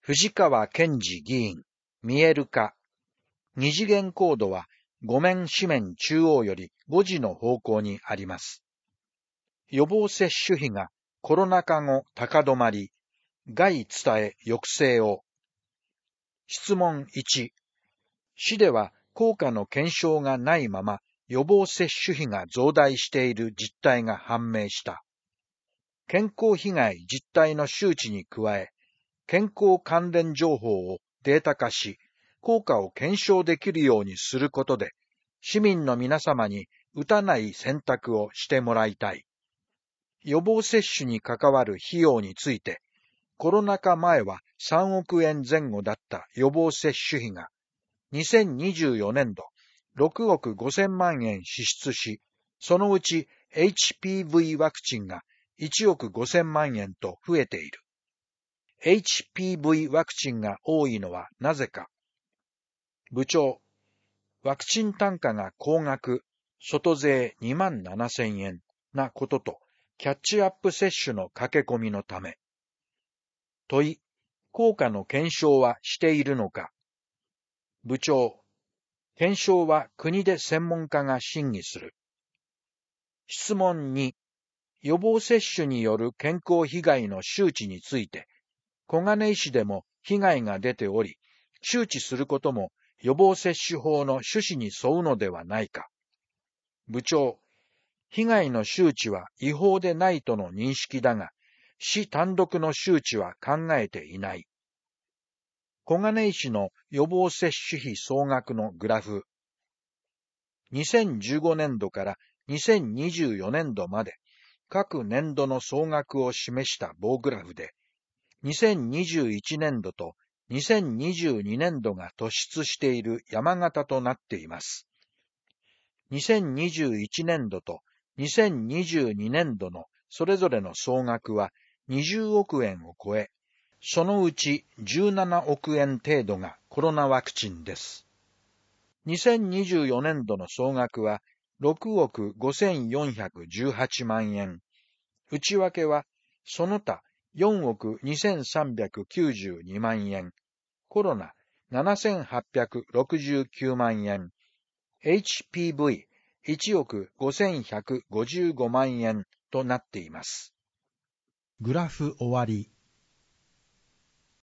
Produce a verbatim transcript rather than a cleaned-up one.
藤川憲二議員、見える化。二次元コードは五面四面中央よりごじの方向にあります。予防接種費がコロナ禍後高止まり、害伝え抑制を。質問いち。市では効果の検証がないまま予防接種費が増大している実態が判明した。健康被害実態の周知に加え、健康関連情報をデータ化し、効果を検証できるようにすることで、市民の皆様に打たない選択をしてもらいたい。予防接種に関わる費用について、コロナ禍前はさんおくえんぜん後だった予防接種費が、にせんにじゅうよねんどろくおくごせんまんえん支出し、そのうち エイチピーブイ ワクチンがいちおくごせんまんえんと増えている。エイチピーブイ ワクチンが多いのはなぜか。部長、ワクチン単価が高額、外税にまんななせんえんなことと、キャッチアップ接種の駆け込みのため。問い、効果の検証はしているのか。部長、検証は国で専門家が審議する。質問に、予防接種による健康被害の周知について、小金井市でも被害が出ており、周知することも予防接種法の趣旨に沿うのではないか。部長、被害の周知は違法でないとの認識だが、市単独の周知は考えていない。小金井市の予防接種費総額のグラフ。にせんじゅうごねんどからにせんにじゅうよねんどまで各年度の総額を示した棒グラフで、にせんにじゅういちねんどとにせんにじゅうにねんどが突出している山形となっています。にせんにじゅういちねんどとにせんにじゅうにねんどのそれぞれの総額はにじゅうおくえんを超え、そのうちじゅうななおくえん程度がコロナワクチンです。にせんにじゅうよねんどの総額はろくおくごせんよんひゃくじゅうはちまんえん。内訳はその他よんおくにせんさんびゃくきゅうじゅうにまんえん、コロナななせんはっぴゃくろくじゅうきゅうまんえん、エイチピーブイいちおくごせんひゃくごじゅうごまんえんとなっています。 グラフ終わり。